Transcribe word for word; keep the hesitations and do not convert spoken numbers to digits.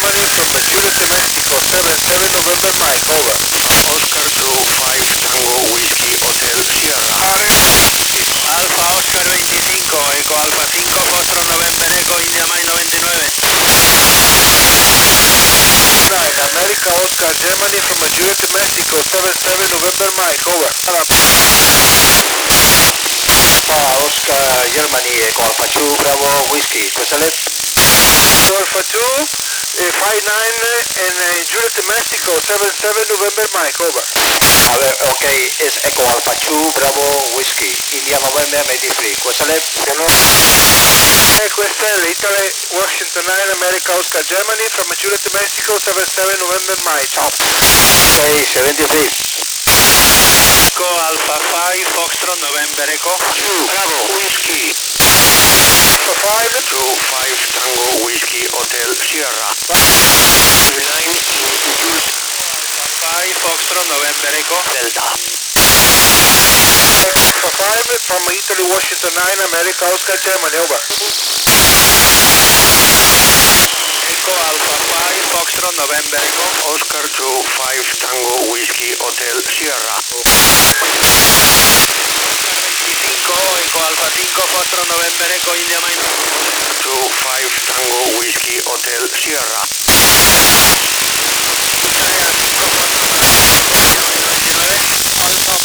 Germany from Majority, Mexico, seven seven November Mike, over. Oscar two five Tango Whiskey Hotel Sierra. Alfa Oscar veinticinco, Eco Alfa cinco, Foxtrot November Eco, India Mike noventa y nueve. nine America Oscar Germany from Majority, Mexico, seven seven November Mike, over. Ah, Oscar Germany Eco Alpha two Bravo Whiskey. Quesalet. Alpha two, uh, five nine in uh, Majority, Mexico, seven seven November Mike, over. A ver, ok, es Eco Alpha two Bravo Whiskey. India November eighty-three. Quesalet. Hello. Question, Italy, Washington nine America Oscar Germany from Majority, Mexico, seven seven November Mike, ciao. Okay, seventy-six. Eco Alfa five, Foxtrot November Eco. two Bravo Whiskey. Alpha five, two five Tango Whiskey Hotel Sierra. nine Altitude five, Foxtrot November Eco. Delta. Alpha five from Italy, Washington nine America Oscar Germany, over. Eco Alfa five, Foxtrot November Eco. Oscar two five Tango Whiskey Hotel Sierra. veinticinco, Eco Alfa cinco, Foxtrot November Eco, India Mike. two five Tango Whiskey Hotel Sierra. Italia cinco, Foxtrot noventa y nueve. Alfa